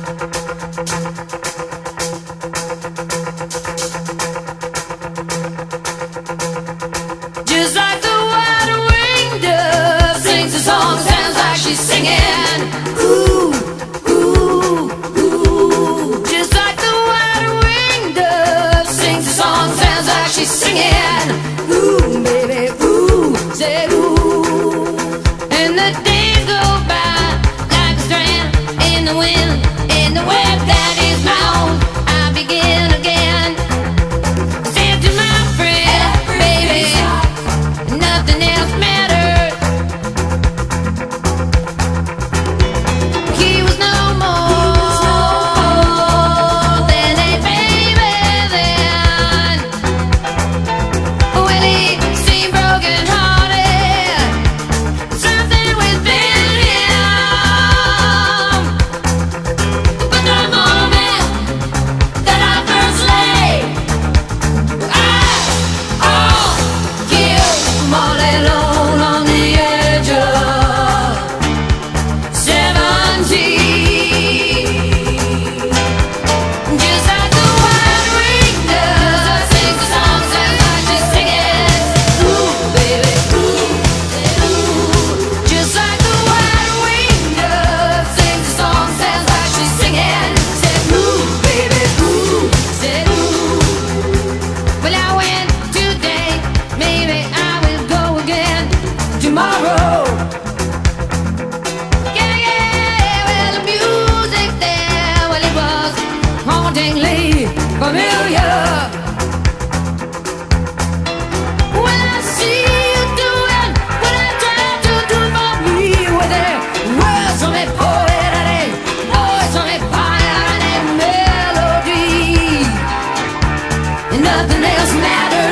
Just like the white-winged dove sings a song, sounds like she's singing. Ooh, ooh, ooh. Just like the white-winged dove sings a song, sounds like she's singing. Ooh, baby, ooh, say ooh. And the days go by like a strand in the wind, in the web that is my own. I begin again. Said to my friend, baby, nothing else mattered. He was no more than a baby then. Well, he seemed broken hearted, something within him. But the moment that I first laid eyes on you, all alone on the edge of 17. Just like the white-winged dove sings a song, sounds like she's singing. Ooh, baby, ooh, ooh. Just like the white-winged dove sings a song, sounds like she's singing. Said ooh, baby, ooh, said ooh. Well, I went today, maybe I will go again tomorrow. Yeah, yeah, well, the music there, well, it was hauntingly familiar. When I see you doing what I tried to do for me, with their words on that poet and a voice on that fire and a melody, and nothing else mattered.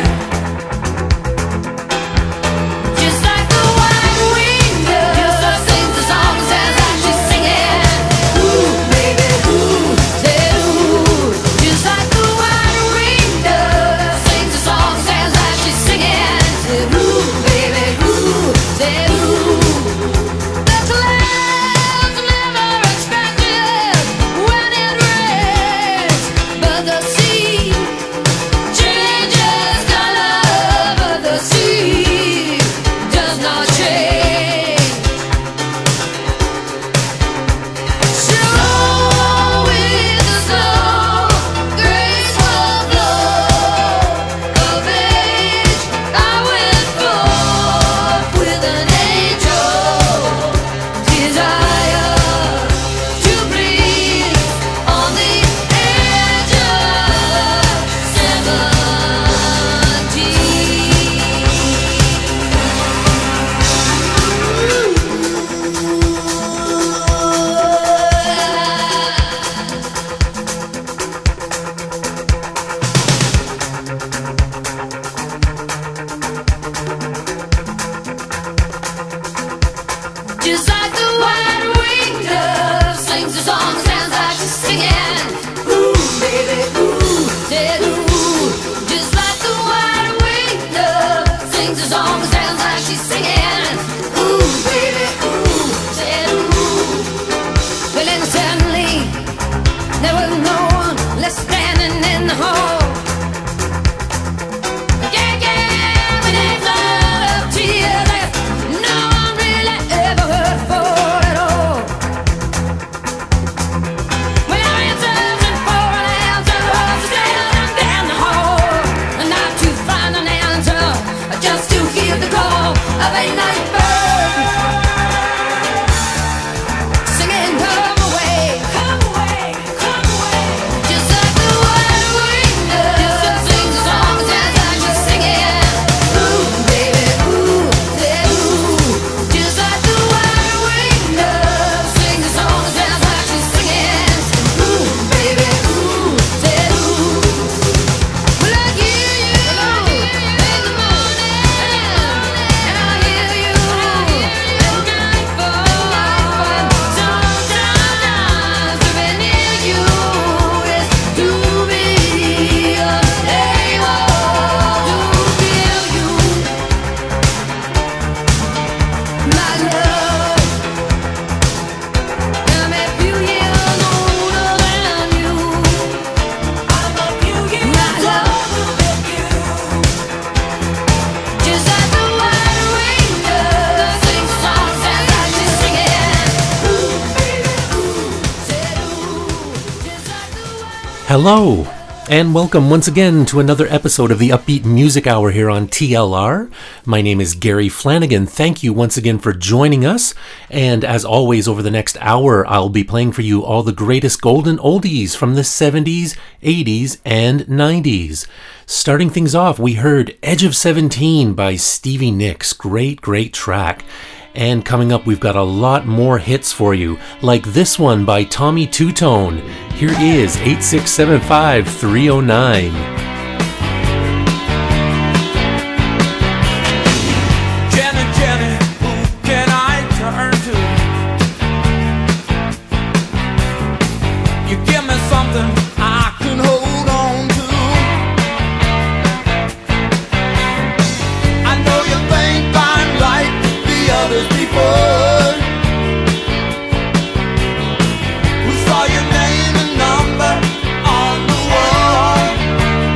Just like the white-winged dove sings the song, sounds like she's singing. Ooh, baby, ooh, say ooh. Just like the white-winged dove sings the song, sounds like she's singing. Said ooh, baby, ooh, say ooh. The clouds never expected when it rains, but the sea changes color, but the sea does not change. Slow is the slow, graceful flow of age. I went forth with an angel desire to breathe on the edge of 17. Just like the white-winged dove sings a song, sounds like she's singing. Ooh, baby, ooh, said ooh. Just like the white-winged dove sings a song, sounds like she's singing. Ooh, baby, ooh, said ooh. Well, then suddenly there was no one left standing in the hall. Yeah, yeah, with a flood of tears like no one really ever heard before. Hello, and welcome once again to another episode of the Upbeat Music Hour here on TLR. My name is Gary Flanagan. Thank you once again for joining us. And as always, over the next hour, I'll be playing for you all the greatest golden oldies from the 70s, 80s, and 90s. Starting things off, we heard Edge of 17 by Stevie Nicks. Great, great track. And coming up, we've got a lot more hits for you, like this one by Tommy Two-Tone. Here is 8675309. Who saw your name and number on the wall?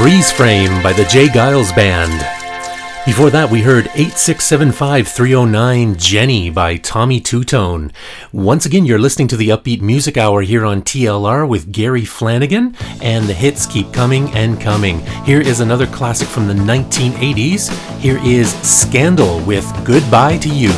Freeze Frame by the Jay Giles Band. Before that, we heard 8675309 Jenny by Tommy Two-Tone. Once again, you're listening to the Upbeat Music Hour here on TLR with Gary Flanagan, and the hits keep coming and coming. Here is another classic from the 1980s. Here is Scandal with Goodbye to You.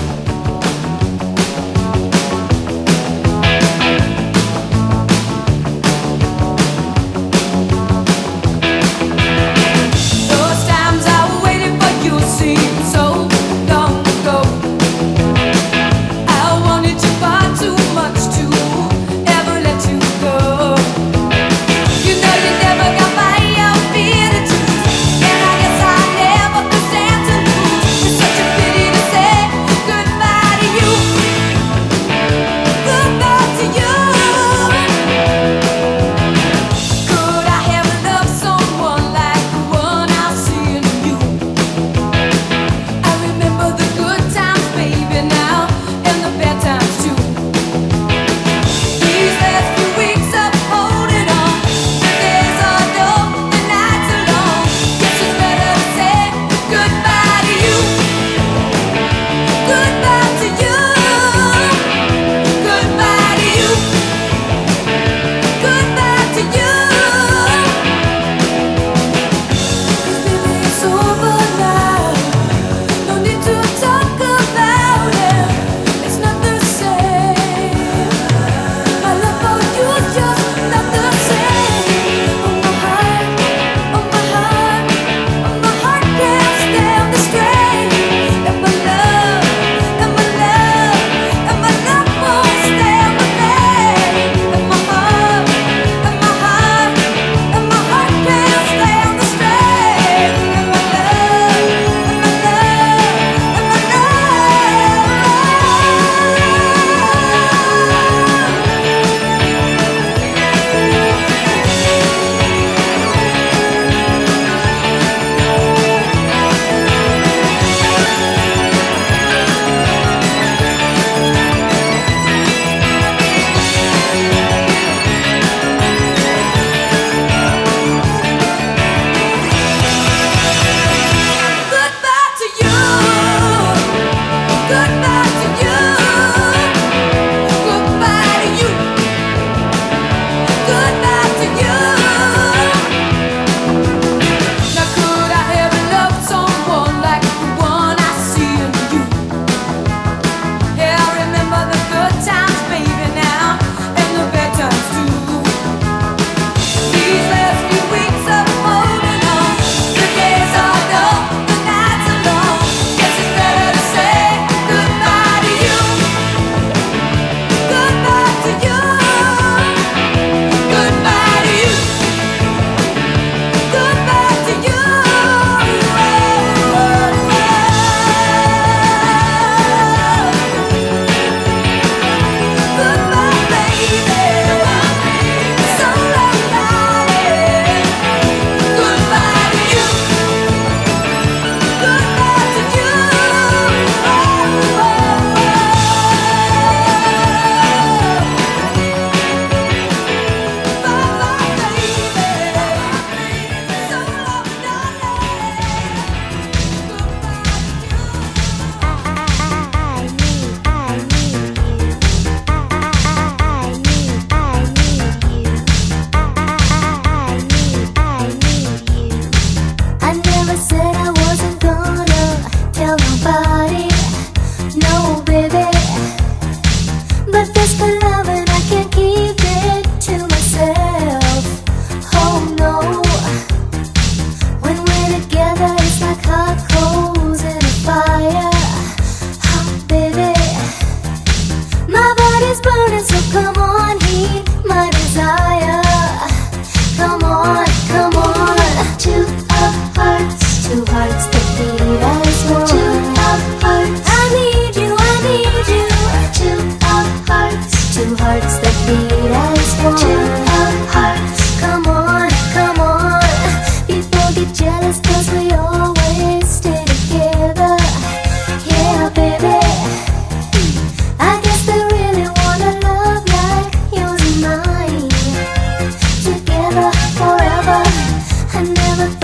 Forever, I never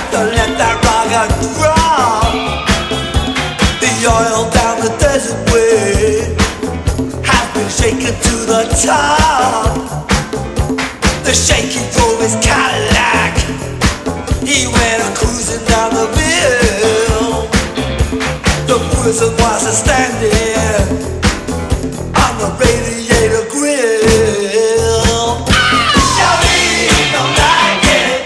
to let that rocket drop. The oil down the desert way has been shaken to the top. The shaky drove his Cadillac. He went cruising down the hill. The prison was standing on the radiator grill. Shawty don't like it.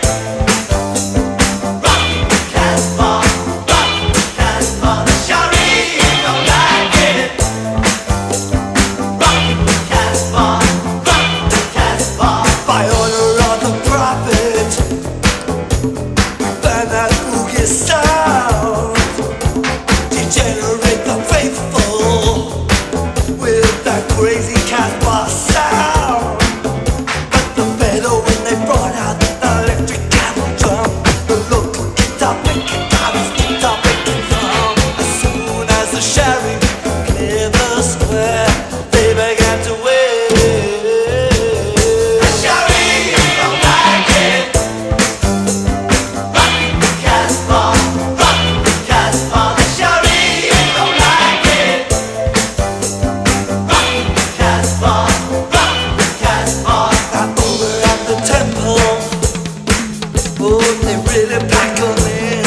Rock the Casbah, rock the Casbah. Shawty don't like it. Rock the Casbah, rock the Casbah. By order of the prophet, we burn that boogie sound. Degenerate the faithful with that crazy Casbah sound. But the better when they brought out the electric cattle drum, the local guitar picking guitars, guitar picking drum. As soon as the sheriff cleared the square, they began to wave. The sheriff don't like it. Rock the Casbah, rock the Casbah. The sheriff don't like it. Rock the Casbah, rock the Casbah. Now over at the temple, oh, they really pack 'em in.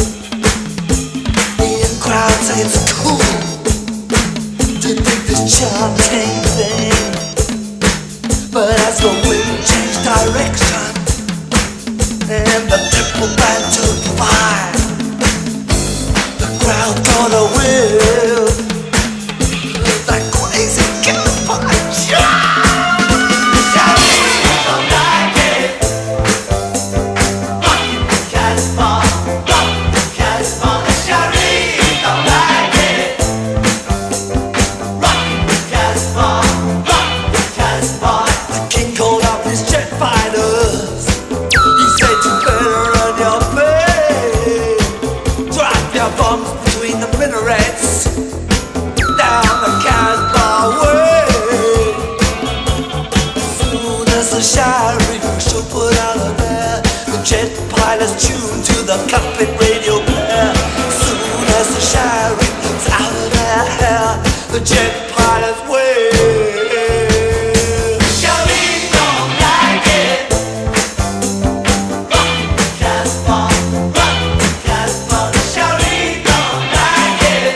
The in crowd say it's cool to dig this chanting thing. But as the wind changed direction and the temple band took fire, the crowd got a whiff of that crazy campfire. Shawty don't like it. Rock the Casbah, rock the Casbah. The shawty don't like it. Rock the Casbah, rock the Casbah. The king called up his jet fighters. He said you better run your play. Drop your bombs between the minarets down the Casbah way. As soon as the sheriff should put out of there, the jet pilots tuned to the cockpit radio player. As soon as the sheriff's out of their hair, the jet pilots wave. Shawty don't like it. Rock the Casbah, rock the Casbah. The shawty don't like it.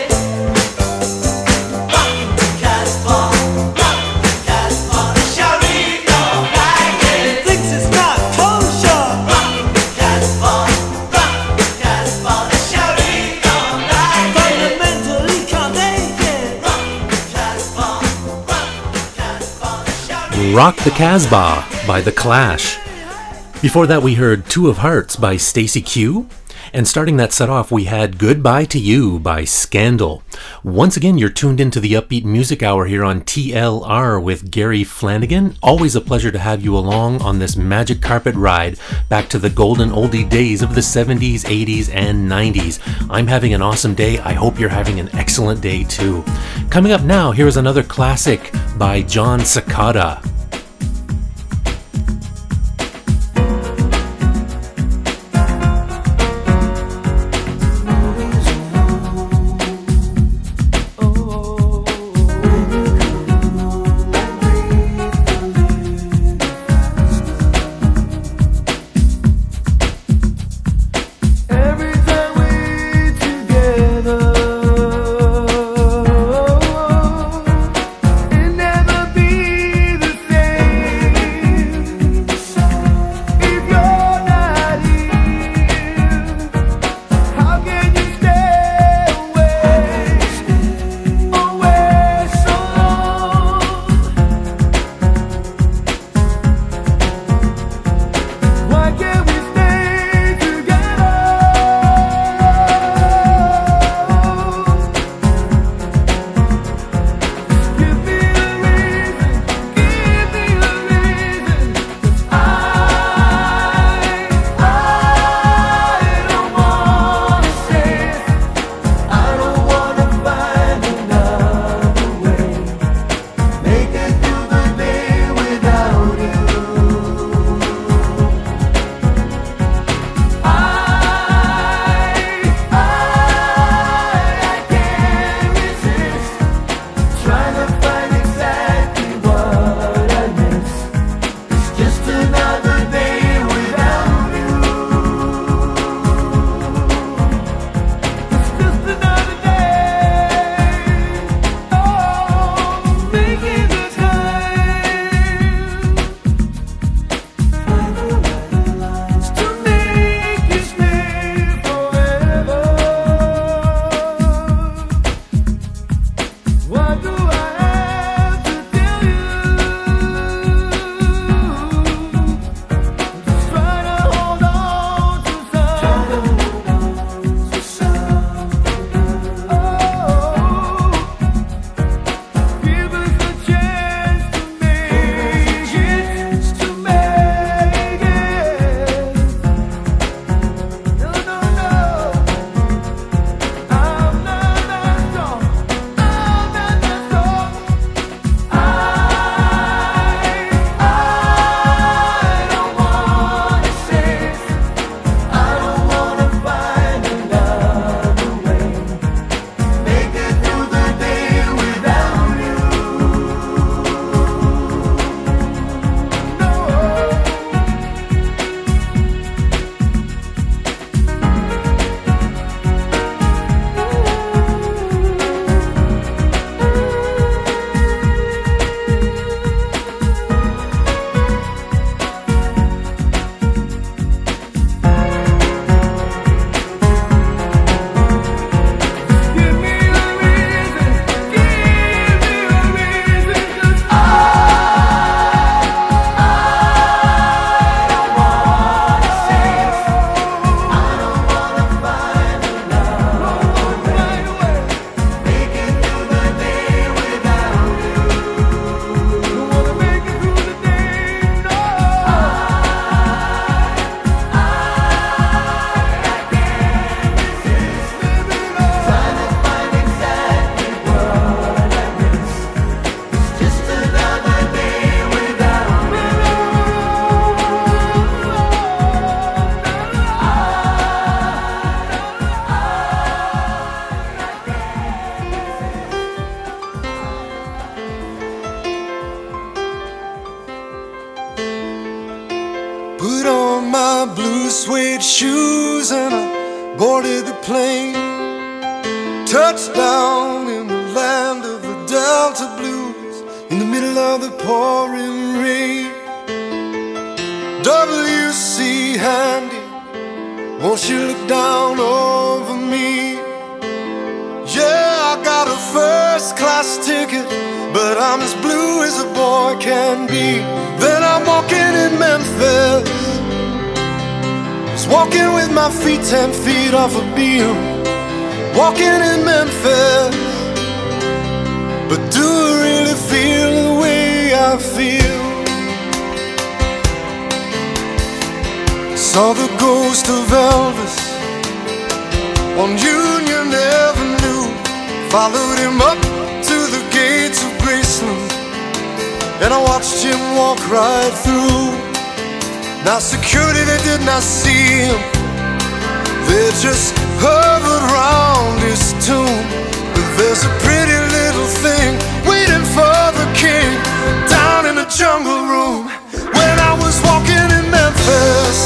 Rock the Casbah, rock the Casbah. The shawty don't like it. Thinks it's not kosher. Rock the Casbah, rock the Casbah. The shawty don't like it. Fundamentally can't take it. Rock the Casbah, rock the Casbah. The shawty. Rock the Casbah by The Clash. Before that, we heard Two of Hearts by Stacey Q. And starting that set off, we had Goodbye to You by Scandal. Once again, you're tuned into the Upbeat Music Hour here on TLR with Gary Flanagan. Always a pleasure to have you along on this magic carpet ride back to the golden oldie days of the 70s, 80s, and 90s. I'm having an awesome day. I hope you're having an excellent day too. Coming up now, here's another classic by John Cicada. Every time we're together, it never be the same. boarded the plane, touched down in the land of the Delta Blues, in the middle of the pouring rain. W.C. Handy, won't you look down over me? Yeah, I got a first-class ticket, but I'm as blue as a boy can be. Then I'm walking in Memphis, just walking with my feet 10 feet off a beam. Walking in Memphis, but do I really feel the way I feel? Saw the ghost of Elvis on Union Avenue, followed him up to the gates of Graceland, and I watched him walk right through. Now security, they did not see him, they just hovered round his tomb. But there's a pretty little thing waiting for the king down in the jungle room. When I was walking in Memphis,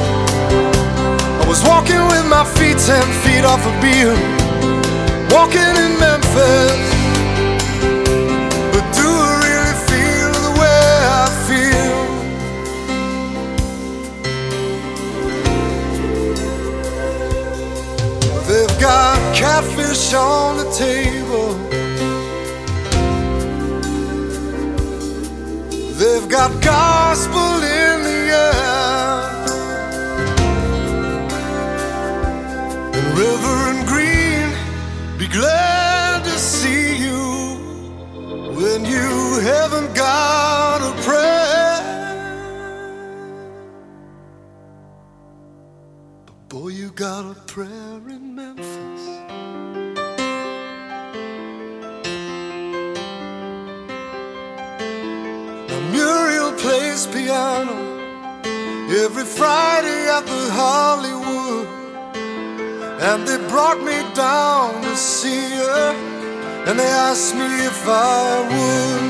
I was walking with my feet 10 feet off a beam. Walking in Memphis, but do I really feel the way I feel? They've got catfish on the table, they've got gospel in the air, and Reverend Green, be glad to see you when you haven't got a prayer. But boy, you got a prayer in Memphis. Now Muriel plays piano every Friday at the Hollywood, and they brought me down to see her, and they asked me if I would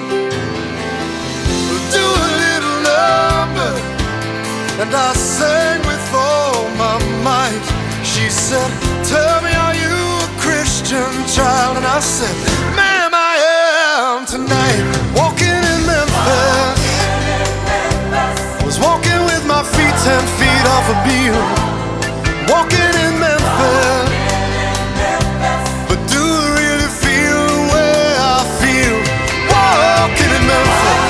do a little number, and I sang with all my might. She said, tell me, are you a Christian child? And I said, ma'am, I am tonight. Walking in Memphis, was walking with my feet 10 feet off a beam. Walking in Memphis, but do I really feel the way I feel? Walking in Memphis,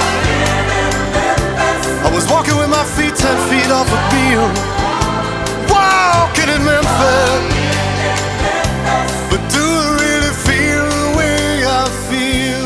I was walking with my feet 10 feet off a beam. Walking in Memphis, but do I really feel the way I feel?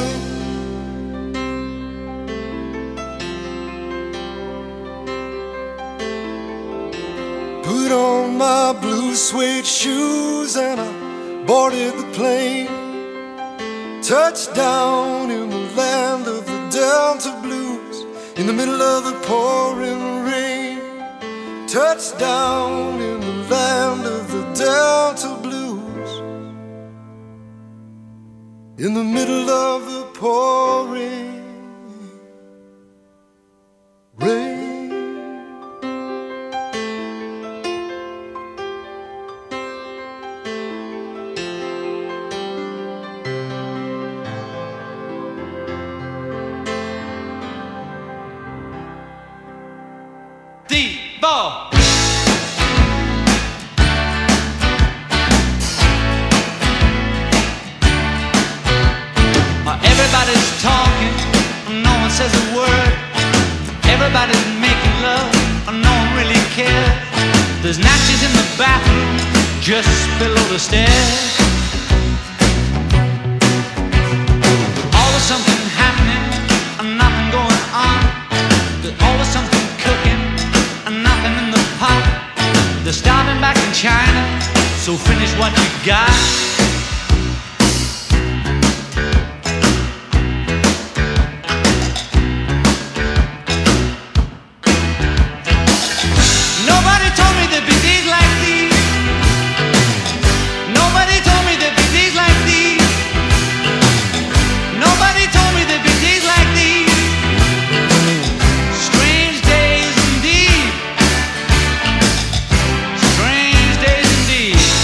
Put on my blue suede shoes and I boarded the plane, touched down in the land of the Delta Blues, in the middle of the pouring rain. Touched down in the land of the Delta Blues, in the middle of the pouring rain. D-ball. Everybody's talking, no one says a word. Everybody's making love, no one really cares. There's natches in the bathroom, just below the stairs. Always something happening, nothing going on. There's always something cooking, nothing in the pot. They're starting back in China, so finish what you got. Nobody told me there'd be days like these. Nobody told me there'd be days like these. Nobody told me there'd be days like these. Strange days indeed. Strange days indeed.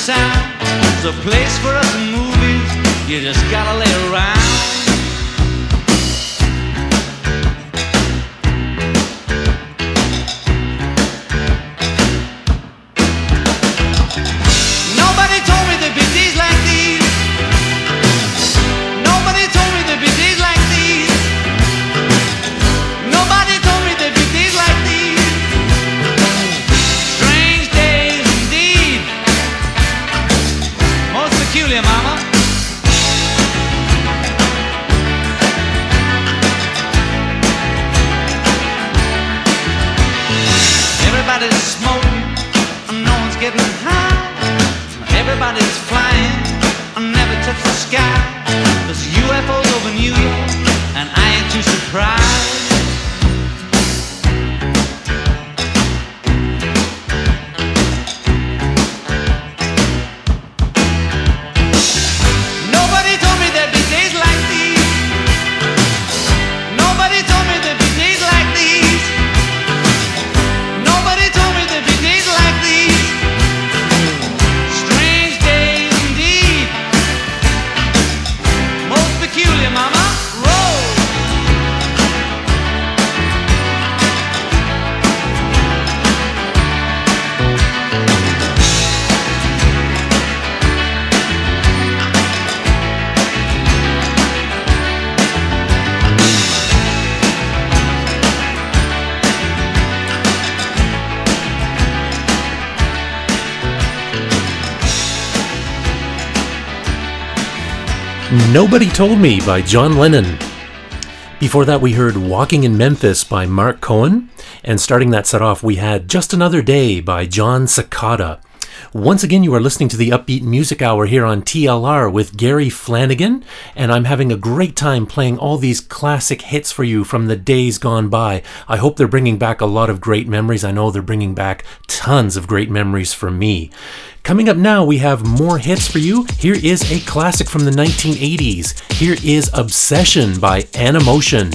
sound. It's a place for us in movies. You just gotta lay around. Nobody told me there'd be days like these. Nobody told me there'd be days like these. Nobody told me there'd be days like these. Strange days indeed. Most peculiar, mama. Everybody's smoking and no one's getting high. Everybody's flying and never touch the sky. There's UFOs over New York and I ain't too surprised. Nobody told me there'd be days like these. Nobody told me there'd be days like these. Nobody told me there'd be days like these. Strange days indeed. Most peculiar, mama. Roll. Nobody Told Me by John Lennon. Before that, we heard Walking in Memphis by Mark Cohen. And starting that set off, we had Just Another Day by John Cicada. Once again, you are listening to the Upbeat Music Hour here on TLR with Gary Flanagan, and I'm having a great time playing all these classic hits for you from the days gone by. I hope they're bringing back a lot of great memories. I know they're bringing back tons of great memories for me. Coming up now, we have more hits for you. Here is a classic from the 1980s. Here is Obsession by Animotion.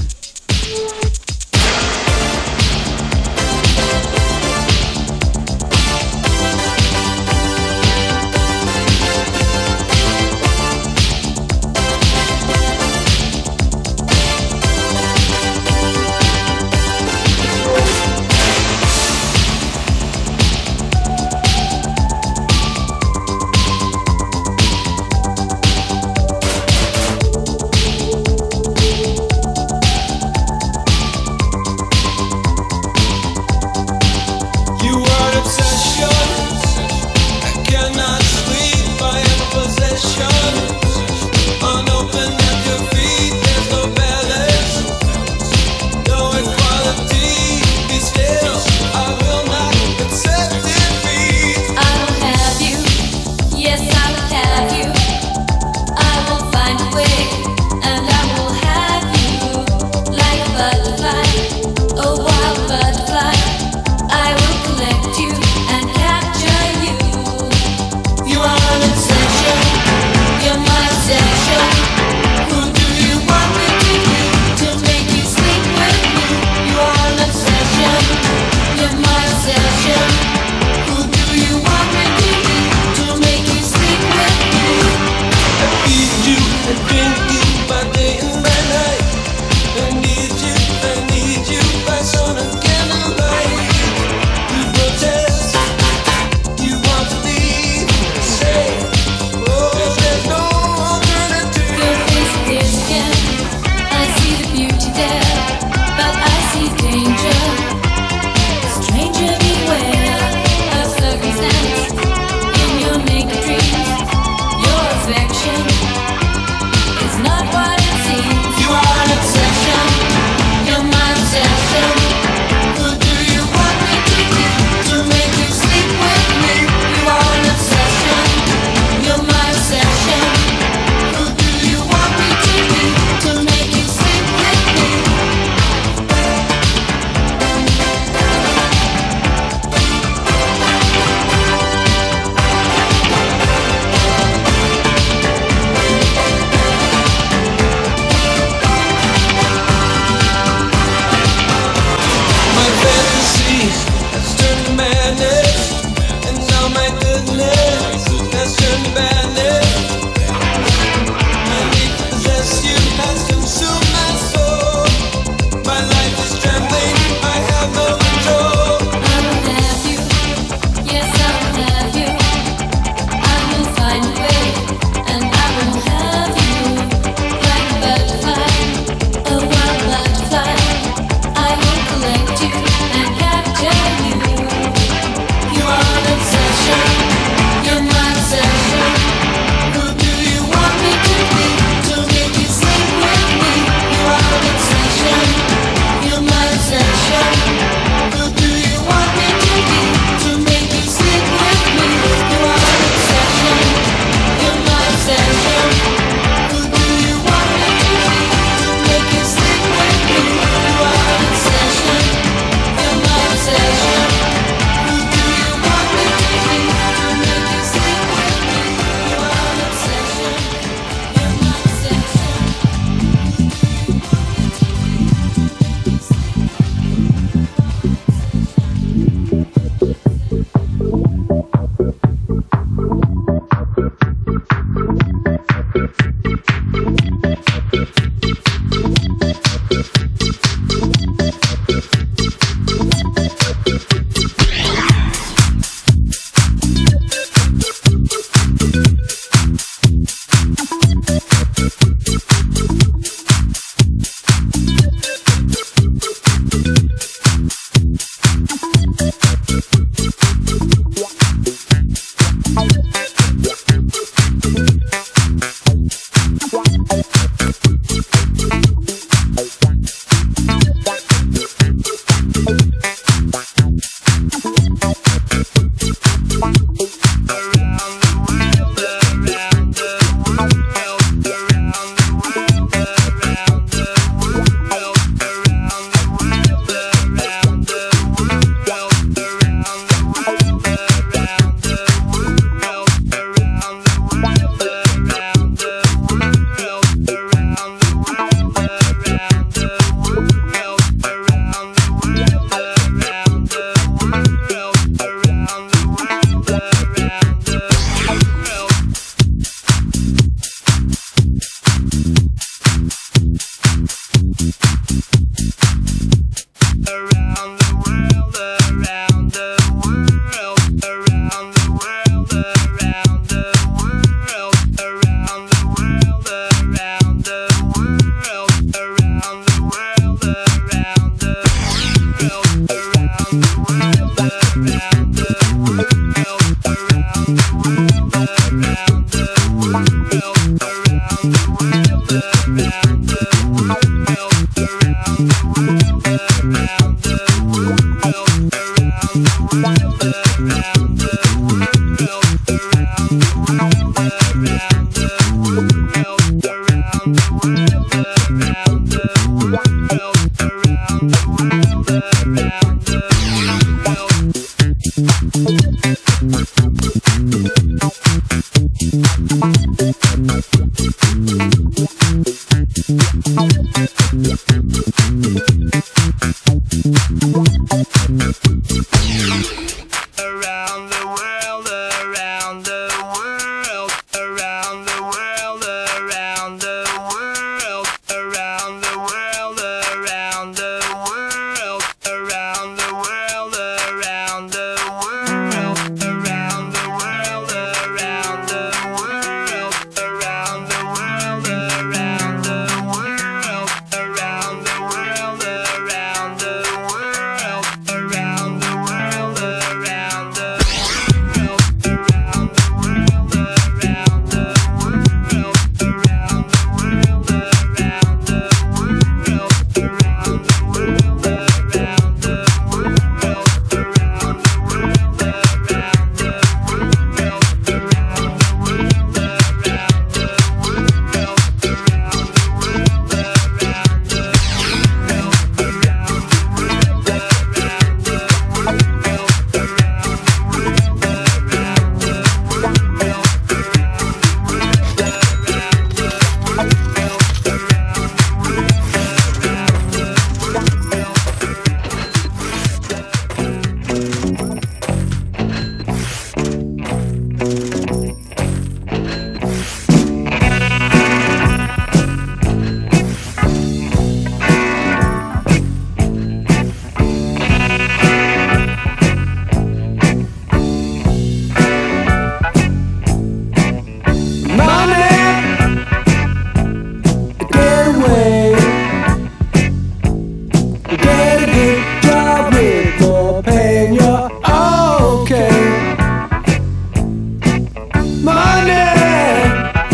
Money,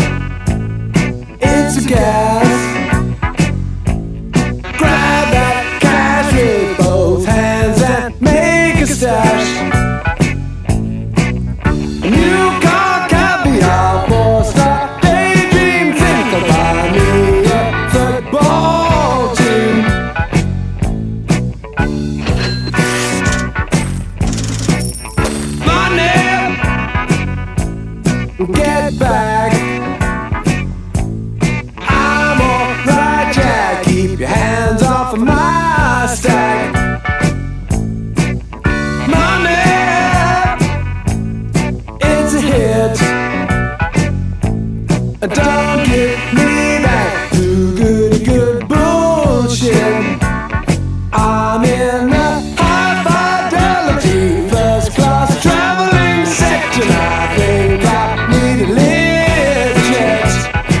it's a gas. Grab that cash with both hands and make a stash. A new car, caviar, four-star daydream. Think I'll buy me a football team. Money, get back. I'm alright, Jack. Keep your hands off of my stack. Money, it's a hit. Don't get me back to good bullshit. I'm in the high fidelity first class traveling section. I think I need a lift jet.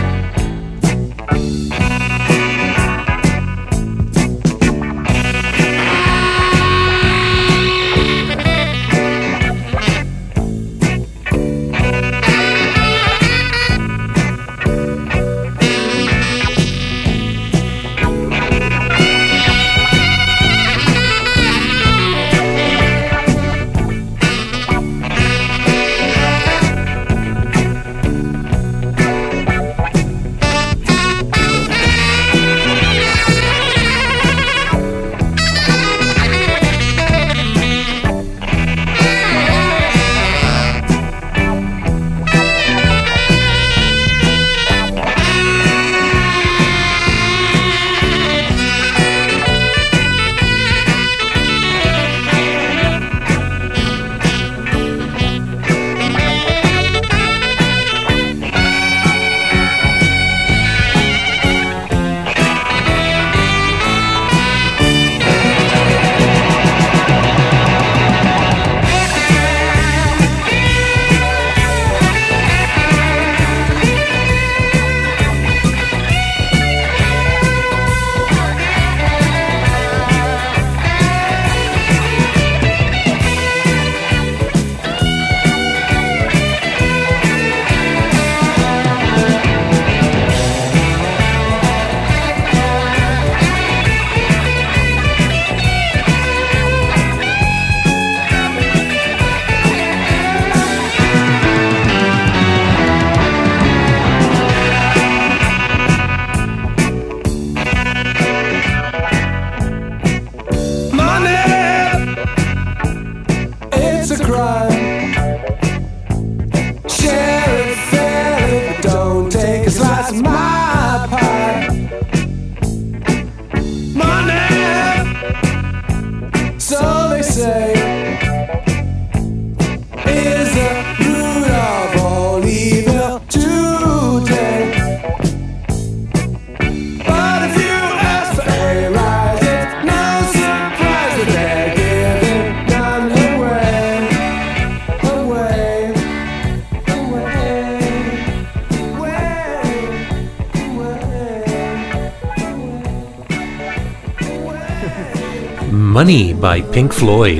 Money by Pink Floyd.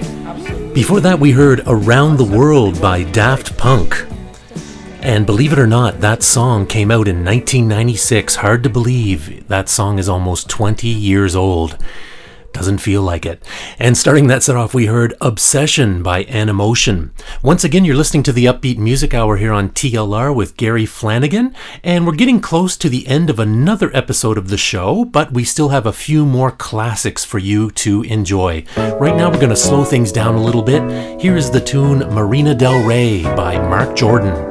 Before that, we heard Around the World by Daft Punk. And believe it or not, that song came out in 1996. Hard to believe that song is almost 20 years old. Doesn't feel like it. And starting that set off, we heard Obsession by Animotion. Once again, you're listening to the Upbeat Music Hour here on TLR with Gary Flanagan, and we're getting close to the end of another episode of the show, but we still have a few more classics for you to enjoy. Right now, we're going to slow things down a little bit. Here is the tune Marina Del Rey by Mark Jordan.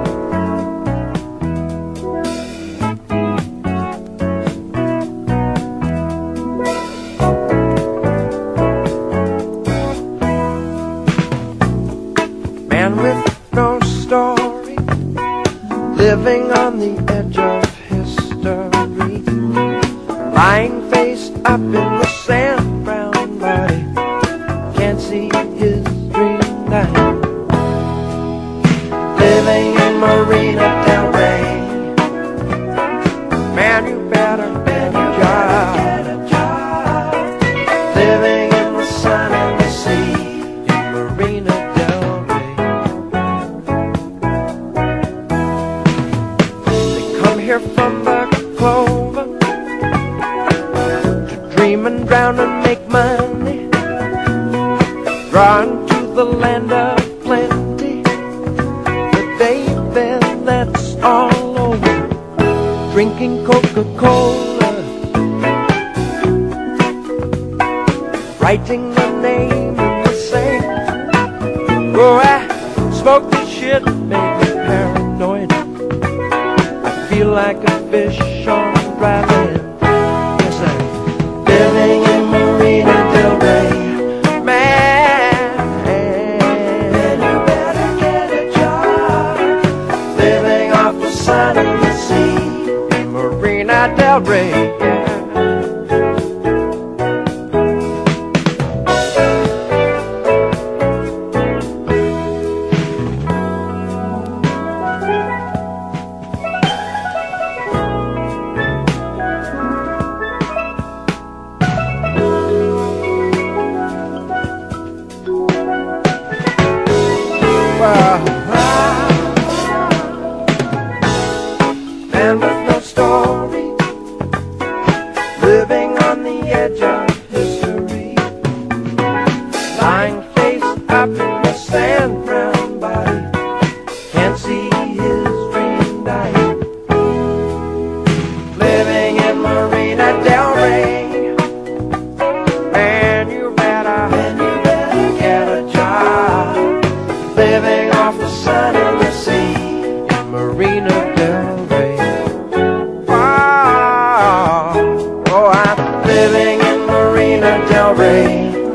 Living on the edge of history, lying face up in the sand, brown body, can't see his dream now. Living in Marina Del Rey, man, you better get a job. Living in the sun and the sea, in Marina Del Rey. all over, drinking Coca-Cola, writing the name in the sand. Oh, I smoke this shit, make me paranoid. I feel like a fish on dry land. Yes, I'm living in Marina Del Rey, man. And you better get a job, living off the sun and the sea in Marina Del Rey. Yeah. Man with no story, living on the edge of history, lying face up in the sand, brown body, can't see his dream dying, living in Marina Del Rey. Man, you better get a job, living off the sun and the sea in Marina Del Rey. Oh, I'm living in Marina Del Rey.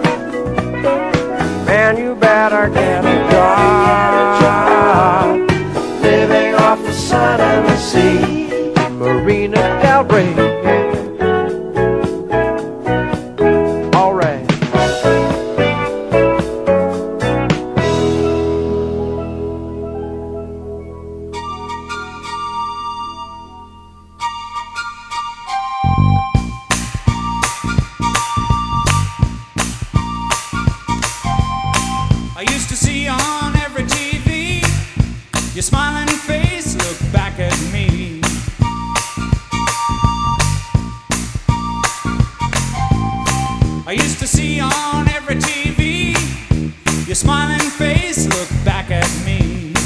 Man, you better get a job, living off the sun and the sea in Marina Del Rey. All right. I used to see on every TV your smiling face look back at me. I used to see on every TV your smiling face look back at me.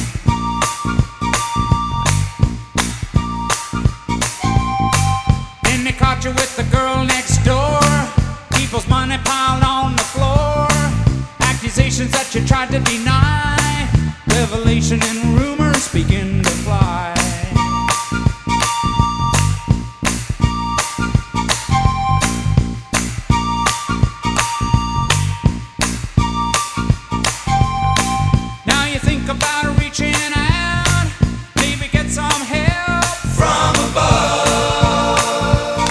Then they caught you with the girl next door, people's money piled on the floor, accusations that you tried to deny, revelation and rumors begin to fly. Now you think about reaching out, maybe get some help from above.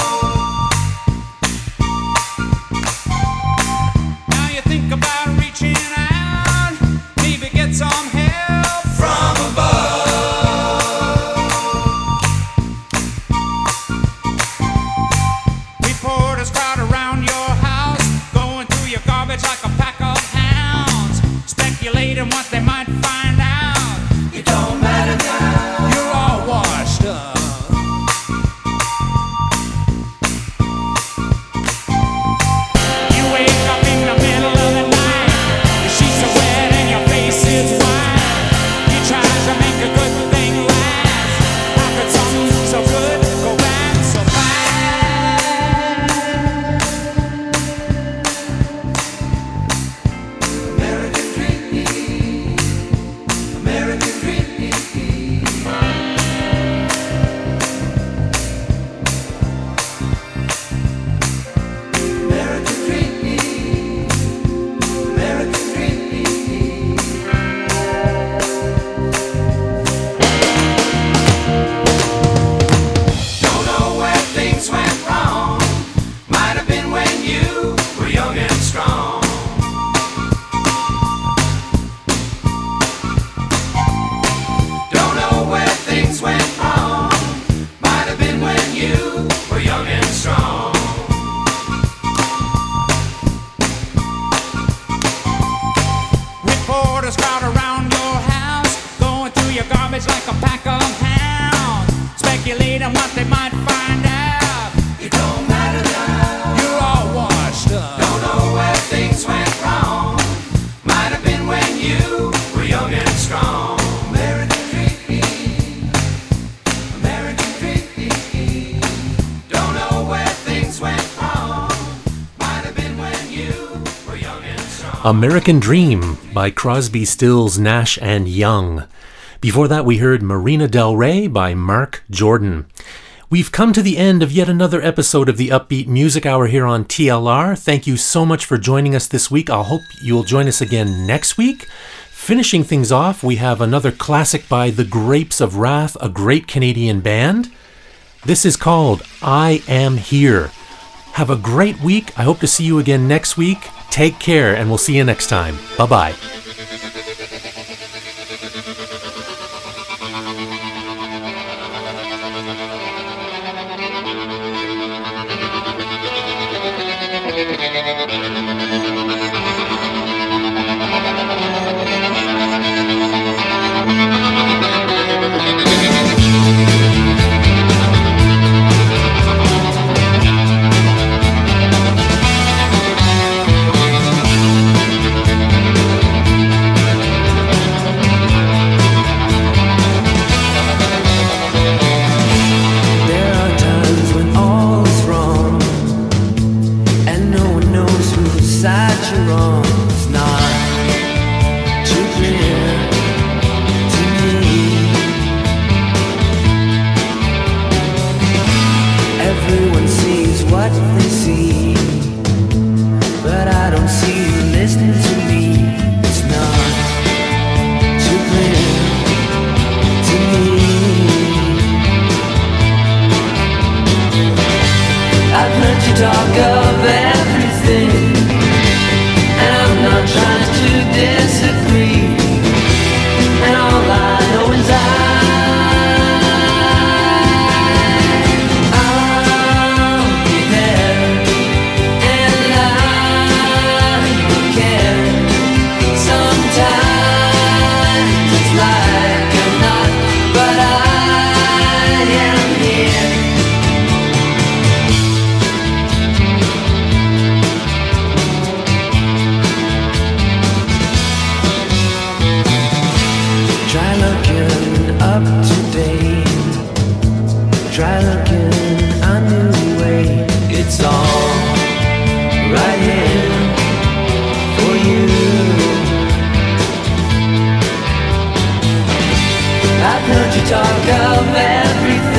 Now you think about reaching out, maybe get some help from above. Reporters crowd around your house, going through your garbage like a pack of hounds, speculating what they might find out. It don't matter now, you're all washed up. You wake up in the middle of the night, your sheets are wet and your face is white. You try to make a good thing last. How could something so good go bad so fast? American dream, American dream. American dream, American dream. Don't know where things went wrong. Might have been when you were young and strong. Don't know where things went wrong. Might have been when you were young and strong. Reporters crowd around your house, going through your garbage like a pack of hounds, speculating what they might find out. It don't matter now, you're all washed up. Don't know where things went wrong. Might have been when you were young and strong. American dream, American Dream by Crosby, Stills, Nash and Young. Before that, we heard Marina Del Rey by Mark Jordan. We've come to the end of yet another episode of the Upbeat Music Hour here on TLR. Thank you so much for joining us this week. I hope you'll join us again next week. Finishing things off, we have another classic by The Grapes of Wrath, a great Canadian band. This is called I Am Here. Have a great week. I hope to see you again next week. Take care, and we'll see you next time. Bye-bye. Talk of everything.